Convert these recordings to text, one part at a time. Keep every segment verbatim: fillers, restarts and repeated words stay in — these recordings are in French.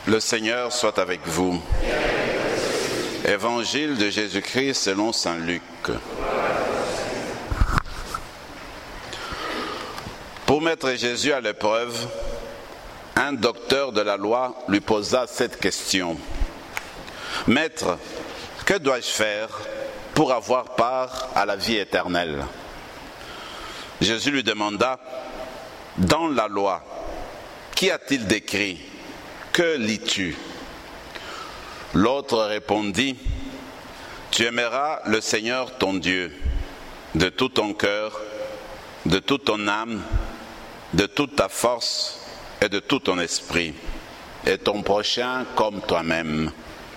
Le Seigneur soit avec vous. Évangile de Jésus-Christ selon saint Luc. Pour mettre Jésus à l'épreuve, un docteur de la loi lui posa cette question. « Maître, que dois-je faire pour avoir part à la vie éternelle ?» Jésus lui demanda, « Dans la loi, qu'y a-t-il d'écrit ? Que lis-tu » L'autre répondit, « Tu aimeras le Seigneur ton Dieu de tout ton cœur, de toute ton âme, de toute ta force et de tout ton esprit, et ton prochain comme toi-même. »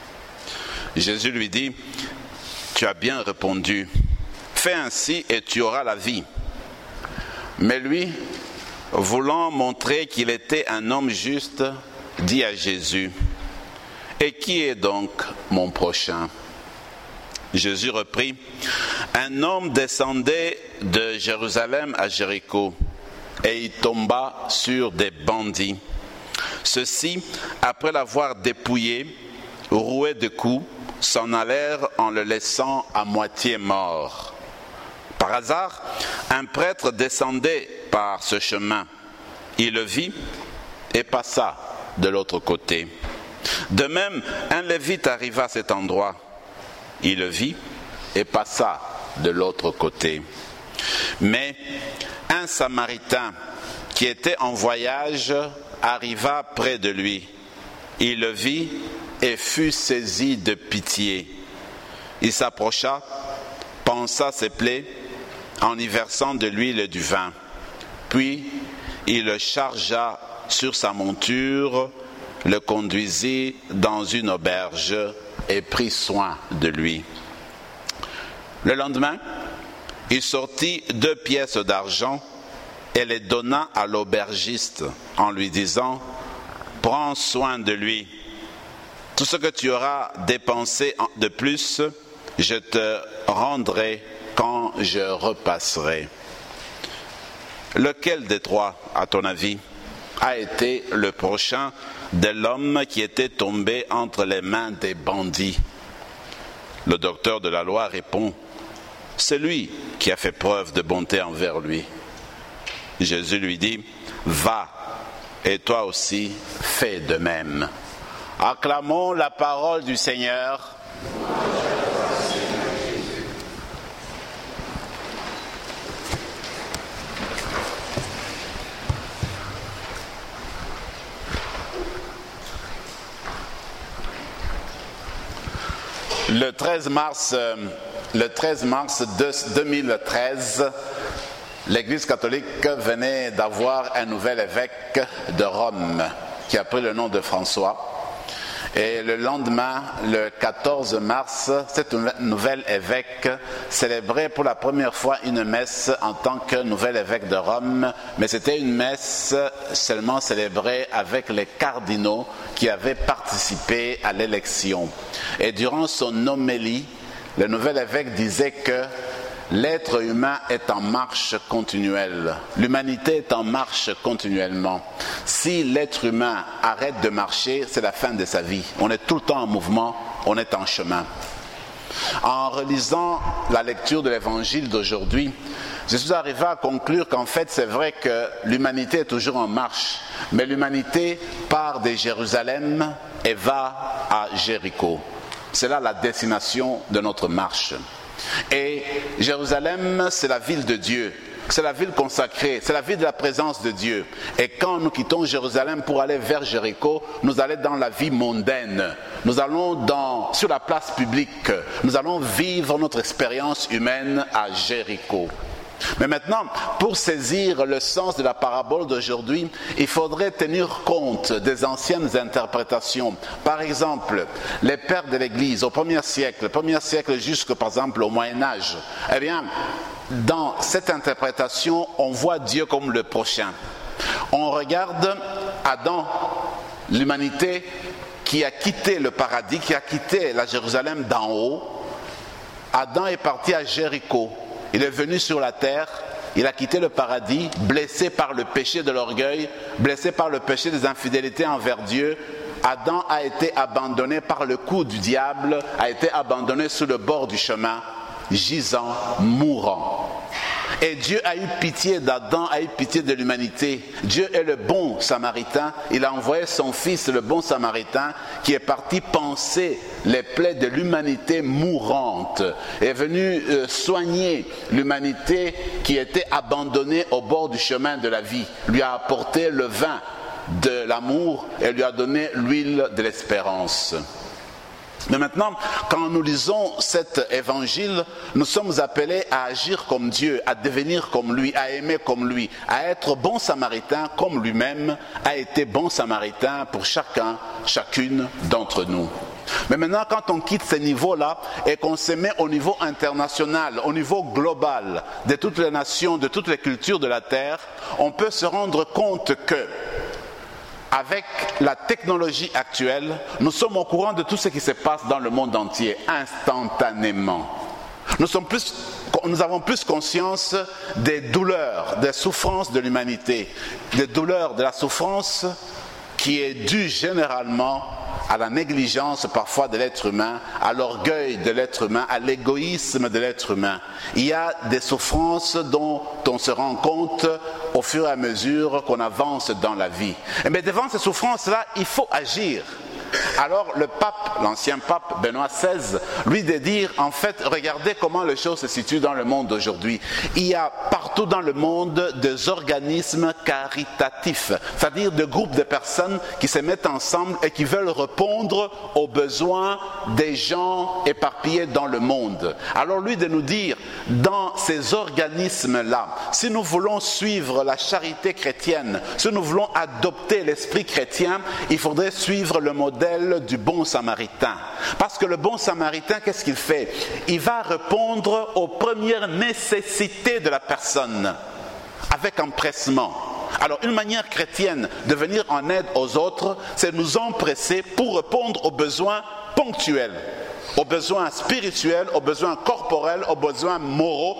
Jésus lui dit, « Tu as bien répondu, fais ainsi et tu auras la vie. » Mais lui, voulant montrer qu'il était un homme juste, dit à Jésus, « Et qui est donc mon prochain ?» Jésus reprit, « Un homme descendait de Jérusalem à Jéricho, et il tomba sur des bandits. Ceux-ci, après l'avoir dépouillé, roué de coups, s'en allèrent en le laissant à moitié mort. Par hasard, un prêtre descendait par ce chemin. Il le vit et passa de l'autre côté. De même, un lévite arriva à cet endroit. Il le vit et passa de l'autre côté. Mais un Samaritain qui était en voyage arriva près de lui. Il le vit et fut saisi de pitié. Il s'approcha, pansa ses plaies en y versant de l'huile et du vin. Puis il le chargea sur sa monture, le conduisit dans une auberge et prit soin de lui. Le lendemain, il sortit deux pièces d'argent et les donna à l'aubergiste en lui disant, « Prends soin de lui. Tout ce que tu auras dépensé de plus, je te rendrai quand je repasserai. » Lequel des trois, à ton avis, a été le prochain de l'homme qui était tombé entre les mains des bandits? Le docteur de la loi répond, « C'est lui qui a fait preuve de bonté envers lui. » Jésus lui dit, « Va, et toi aussi fais de même. » Acclamons la parole du Seigneur. Le treize mars, le treize mars deux mille treize, l'Église catholique venait d'avoir un nouvel évêque de Rome qui a pris le nom de François. Et le lendemain, le quatorze mars, cet nouvel évêque célébrait pour la première fois une messe en tant que nouvel évêque de Rome, mais c'était une messe seulement célébrée avec les cardinaux qui avaient participé à l'élection. Et durant son homélie, le nouvel évêque disait que l'être humain est en marche continuelle. L'humanité est en marche continuellement. Si l'être humain arrête de marcher, c'est la fin de sa vie. On est tout le temps en mouvement, on est en chemin. En relisant la lecture de l'évangile d'aujourd'hui, je suis arrivé à conclure qu'en fait, c'est vrai que l'humanité est toujours en marche, mais l'humanité part de Jérusalem et va à Jéricho. C'est là la destination de notre marche. Et Jérusalem, c'est la ville de Dieu, c'est la ville consacrée, c'est la ville de la présence de Dieu. Et quand nous quittons Jérusalem pour aller vers Jéricho, nous allons dans la vie mondaine, nous allons dans, sur la place publique, nous allons vivre notre expérience humaine à Jéricho. Mais maintenant, pour saisir le sens de la parabole d'aujourd'hui, il faudrait tenir compte des anciennes interprétations. Par exemple, les pères de l'Église au premier siècle, au premier siècle jusqu'au par exemple au Moyen-Âge, eh bien, dans cette interprétation, on voit Dieu comme le prochain. On regarde Adam, l'humanité qui a quitté le paradis, qui a quitté la Jérusalem d'en haut. Adam est parti à Jéricho. Il est venu sur la terre, il a quitté le paradis, blessé par le péché de l'orgueil, blessé par le péché des infidélités envers Dieu, Adam a été abandonné par le coup du diable, a été abandonné sur le bord du chemin, gisant, mourant. Et Dieu a eu pitié d'Adam, a eu pitié de l'humanité. Dieu est le bon samaritain. Il a envoyé son fils, le bon samaritain, qui est parti panser les plaies de l'humanité mourante. Il est venu euh, soigner l'humanité qui était abandonnée au bord du chemin de la vie. Lui a apporté le vin de l'amour et lui a donné l'huile de l'espérance. Mais maintenant, quand nous lisons cet évangile, nous sommes appelés à agir comme Dieu, à devenir comme lui, à aimer comme lui, à être bon samaritain comme lui-même a été bon samaritain pour chacun, chacune d'entre nous. Mais maintenant, quand on quitte ce niveau-là et qu'on se met au niveau international, au niveau global de toutes les nations, de toutes les cultures de la terre, on peut se rendre compte que avec la technologie actuelle, nous sommes au courant de tout ce qui se passe dans le monde entier, instantanément. Nous, sommes plus, nous avons plus conscience des douleurs, des souffrances de l'humanité, des douleurs, de la souffrance qui est due généralement à la négligence parfois de l'être humain, à l'orgueil de l'être humain, à l'égoïsme de l'être humain. Il y a des souffrances dont on se rend compte au fur et à mesure qu'on avance dans la vie. Mais devant ces souffrances-là, il faut agir. Alors le pape, l'ancien pape Benoît seize, lui de dire, en fait, regardez comment les choses se situent dans le monde aujourd'hui. Il y a partout dans le monde des organismes caritatifs, c'est-à-dire des groupes de personnes qui se mettent ensemble et qui veulent répondre aux besoins des gens éparpillés dans le monde. Alors lui de nous dire, dans ces organismes-là, si nous voulons suivre la charité chrétienne, si nous voulons adopter l'esprit chrétien, il faudrait suivre le modèle du bon samaritain. Parce que le bon samaritain, qu'est-ce qu'il fait? Il va répondre aux premières nécessités de la personne avec empressement. Alors une manière chrétienne de venir en aide aux autres, c'est nous empresser pour répondre aux besoins ponctuels, aux besoins spirituels, aux besoins corporels, aux besoins moraux,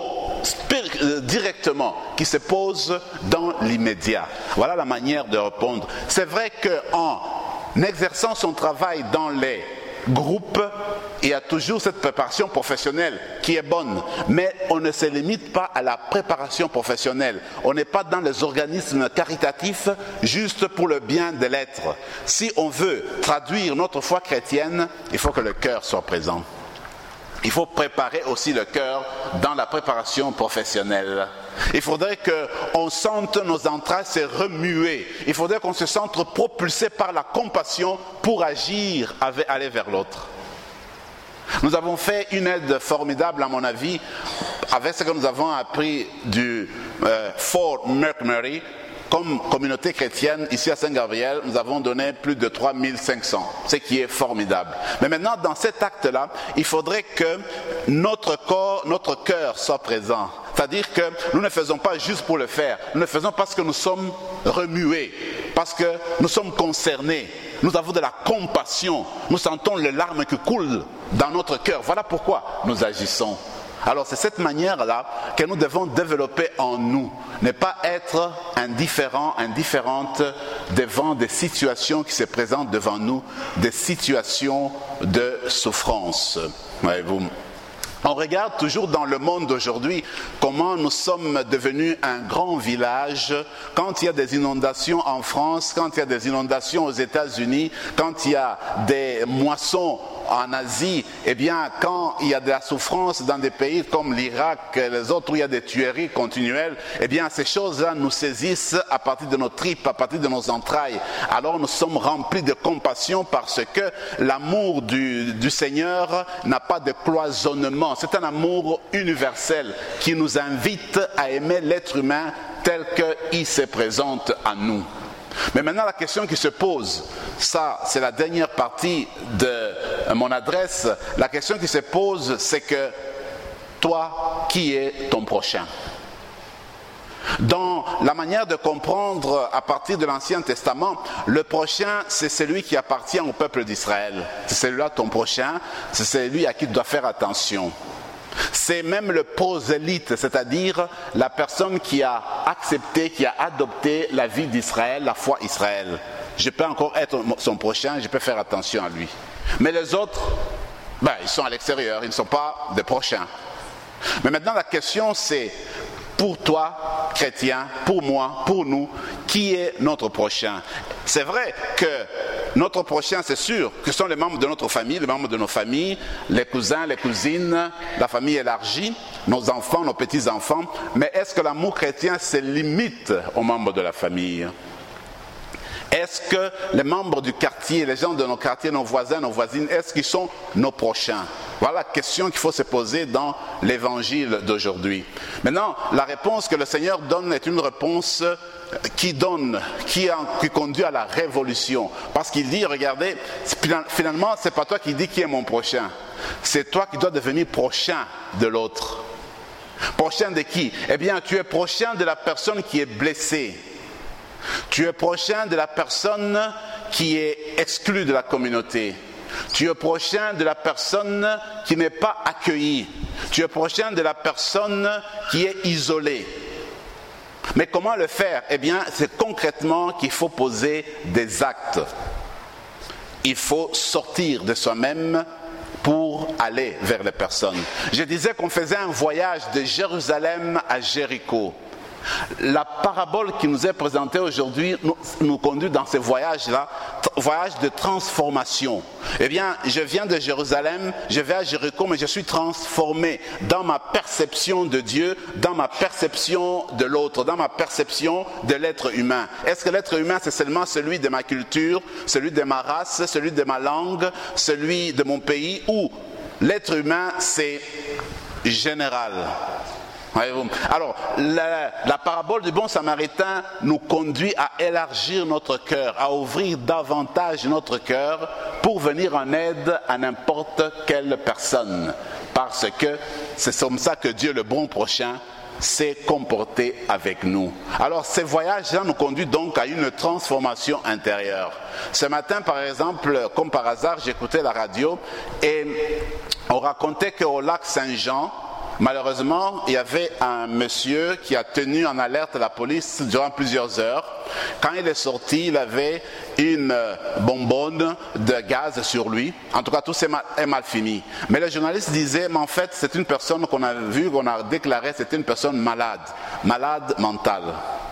directement, qui se posent dans l'immédiat. Voilà la manière de répondre. C'est vrai qu'en En exerçant son travail dans les groupes, il y a toujours cette préparation professionnelle qui est bonne, mais on ne se limite pas à la préparation professionnelle. On n'est pas dans les organismes caritatifs juste pour le bien de l'être. Si on veut traduire notre foi chrétienne, il faut que le cœur soit présent. Il faut préparer aussi le cœur dans la préparation professionnelle. Il faudrait qu'on sente nos entrailles se remuer. Il faudrait qu'on se sente propulsé par la compassion pour agir, aller vers l'autre. Nous avons fait une aide formidable, à mon avis, avec ce que nous avons appris du euh, Fort McMurray. Comme communauté chrétienne, ici à Saint-Gabriel, nous avons donné plus de trois mille cinq cents, ce qui est formidable. Mais maintenant, dans cet acte-là, il faudrait que notre corps, notre cœur soit présent. C'est-à-dire que nous ne faisons pas juste pour le faire, nous le faisons parce que nous sommes remués, parce que nous sommes concernés, nous avons de la compassion, nous sentons les larmes qui coulent dans notre cœur. Voilà pourquoi nous agissons. Alors c'est cette manière-là que nous devons développer en nous. Ne pas être indifférent, indifférente devant des situations qui se présentent devant nous, des situations de souffrance. Voyez-vous. On regarde toujours dans le monde d'aujourd'hui comment nous sommes devenus un grand village. Quand il y a des inondations en France, quand il y a des inondations aux États-Unis, quand il y a des moissons en Asie, eh bien, quand il y a de la souffrance dans des pays comme l'Irak et les autres où il y a des tueries continuelles, eh bien, ces choses-là nous saisissent à partir de nos tripes, à partir de nos entrailles. Alors nous sommes remplis de compassion parce que l'amour du, du Seigneur n'a pas de cloisonnement. C'est un amour universel qui nous invite à aimer l'être humain tel qu'il se présente à nous. Mais maintenant la question qui se pose, ça c'est la dernière partie de mon adresse, la question qui se pose c'est que toi, qui est ton prochain? Dans la manière de comprendre à partir de l'Ancien Testament, le prochain c'est celui qui appartient au peuple d'Israël. C'est celui-là ton prochain, c'est celui à qui tu dois faire attention. C'est même le prosélyte, c'est-à-dire la personne qui a accepté, qui a adopté la vie d'Israël, la foi Israël. je peux encore être son prochain, je peux faire attention à lui. Mais les autres, ben, ils sont à l'extérieur, ils ne sont pas des prochains. Mais maintenant la question c'est, pour toi, chrétien, pour moi, pour nous, qui est notre prochain? C'est vrai que notre prochain, c'est sûr, que ce sont les membres de notre famille, les membres de nos familles, les cousins, les cousines, la famille élargie, nos enfants, nos petits-enfants. Mais est-ce que l'amour chrétien se limite aux membres de la famille? Est-ce que les membres du quartier, les gens de nos quartiers, nos voisins, nos voisines, est-ce qu'ils sont nos prochains? Voilà la question qu'il faut se poser dans l'évangile d'aujourd'hui. Maintenant, la réponse que le Seigneur donne est une réponse qui donne, qui, qui conduit à la révolution. Parce qu'il dit, regardez, finalement, ce n'est pas toi qui dis qui est mon prochain. C'est toi qui dois devenir prochain de l'autre. Prochain de qui? Eh bien, tu es prochain de la personne qui est blessée. Tu es prochain de la personne qui est exclue de la communauté. Tu es prochain de la personne qui n'est pas accueillie. Tu es prochain de la personne qui est isolée. Mais comment le faire? Eh bien, c'est concrètement qu'il faut poser des actes. Il faut sortir de soi-même pour aller vers les personnes. Je disais qu'on faisait un voyage de Jérusalem à Jéricho. La parabole qui nous est présentée aujourd'hui nous, nous conduit dans ce voyage-là, voyage de transformation. Eh bien, je viens de Jérusalem, je vais à Jéricho, mais je suis transformé dans ma perception de Dieu, dans ma perception de l'autre, dans ma perception de l'être humain. Est-ce que l'être humain, c'est seulement celui de ma culture, celui de ma race, celui de ma langue, celui de mon pays, ou l'être humain, c'est général? Alors, la, la parabole du bon samaritain nous conduit à élargir notre cœur, à ouvrir davantage notre cœur pour venir en aide à n'importe quelle personne. Parce que c'est comme ça que Dieu, le bon prochain, s'est comporté avec nous. Alors, ces voyages-là nous conduisent donc à une transformation intérieure. Ce matin, par exemple, comme par hasard, j'écoutais la radio et on racontait qu'au lac Saint-Jean, malheureusement, il y avait un monsieur qui a tenu en alerte la police durant plusieurs heures. Quand il est sorti, il avait une bonbonne de gaz sur lui. En tout cas, tout est mal, est mal fini. Mais le journaliste disait, mais en fait, c'est une personne qu'on a vue, qu'on a déclaré, c'est une personne malade, malade mentale.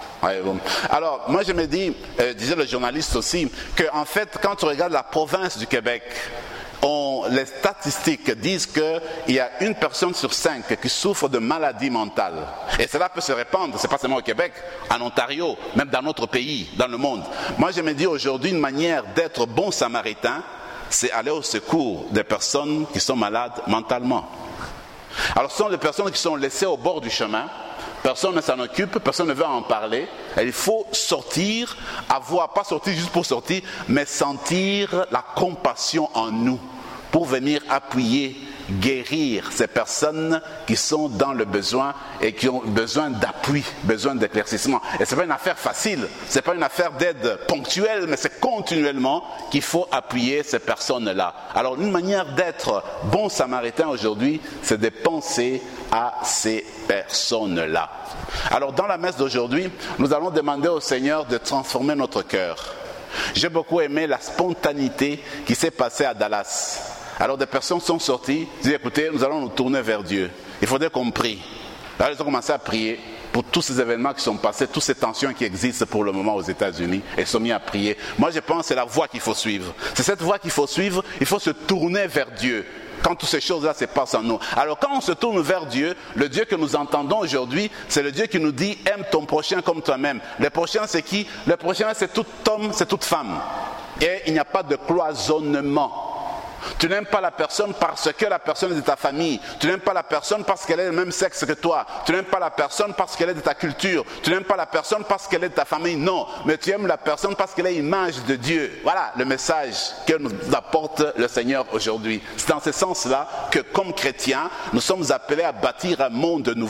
Alors, moi je me dis, euh, disait le journaliste aussi, qu'en fait, quand tu regardes la province du Québec, On, les statistiques disent qu'il y a une personne sur cinq qui souffre de maladie mentale. Et cela peut se répandre, ce n'est pas seulement au Québec, en Ontario, même dans notre pays, dans le monde. Moi, je me dis aujourd'hui, une manière d'être bon samaritain, c'est aller au secours des personnes qui sont malades mentalement. Alors, ce sont les personnes qui sont laissées au bord du chemin. Personne ne s'en occupe, personne ne veut en parler. Et il faut sortir, avoir, pas sortir juste pour sortir, mais sentir la compassion en nous pour venir appuyer, guérir ces personnes qui sont dans le besoin et qui ont besoin d'appui, besoin d'éclaircissement. Et ce n'est pas une affaire facile, ce n'est pas une affaire d'aide ponctuelle, mais c'est continuellement qu'il faut appuyer ces personnes-là. Alors une manière d'être bon samaritain aujourd'hui, c'est de penser à ces personnes-là. Alors dans la messe d'aujourd'hui, nous allons demander au Seigneur de transformer notre cœur. J'ai beaucoup aimé la spontanéité qui s'est passée à Dallas. Alors des personnes sont sorties, disent écoutez, nous allons nous tourner vers Dieu. Il faudrait qu'on prie. Alors ils ont commencé à prier pour tous ces événements qui sont passés, toutes ces tensions qui existent pour le moment aux États-Unis. Et ils sont mis à prier. Moi je pense que c'est la voie qu'il faut suivre. C'est cette voie qu'il faut suivre, il faut se tourner vers Dieu. Quand toutes ces choses-là se passent en nous. Alors quand on se tourne vers Dieu, le Dieu que nous entendons aujourd'hui, c'est le Dieu qui nous dit aime ton prochain comme toi-même. Le prochain c'est qui? Le prochain c'est tout homme, c'est toute femme. Et il n'y a pas de cloisonnement. Tu n'aimes pas la personne parce que la personne est de ta famille. Tu n'aimes pas la personne parce qu'elle est du même sexe que toi. Tu n'aimes pas la personne parce qu'elle est de ta culture. Tu n'aimes pas la personne parce qu'elle est de ta famille. Non, mais tu aimes la personne parce qu'elle est l'image de Dieu. Voilà le message que nous apporte le Seigneur aujourd'hui. C'est dans ce sens-là que comme chrétiens, nous sommes appelés à bâtir un monde nouveau.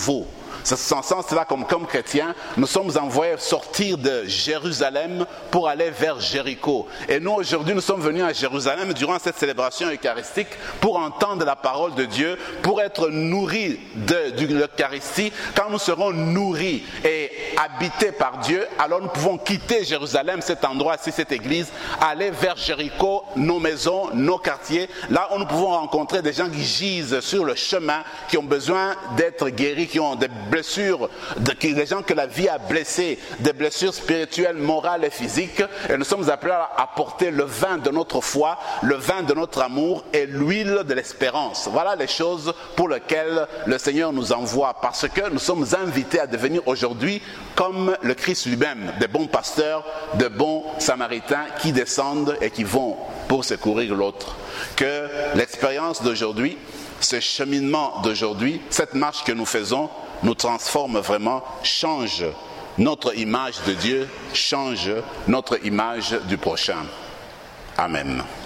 C'est en ce sens-là, comme, comme chrétiens, nous sommes envoyés sortir de Jérusalem pour aller vers Jéricho. Et nous, aujourd'hui, nous sommes venus à Jérusalem durant cette célébration eucharistique pour entendre la parole de Dieu, pour être nourris de, de l'Eucharistie. Quand nous serons nourris et habités par Dieu, alors nous pouvons quitter Jérusalem, cet endroit-ci, cette église, aller vers Jéricho, nos maisons, nos quartiers, là où nous pouvons rencontrer des gens qui gisent sur le chemin, qui ont besoin d'être guéris, qui ont des blessures, des gens que la vie a blessés, des blessures spirituelles, morales et physiques. Et nous sommes appelés à apporter le vin de notre foi, le vin de notre amour et l'huile de l'espérance. Voilà les choses pour lesquelles le Seigneur nous envoie, parce que nous sommes invités à devenir aujourd'hui comme le Christ lui-même, des bons pasteurs, de bons samaritains qui descendent et qui vont pour secourir l'autre. Que l'expérience d'aujourd'hui, ce cheminement d'aujourd'hui, cette marche que nous faisons, nous transforme vraiment, change notre image de Dieu, change notre image du prochain. Amen.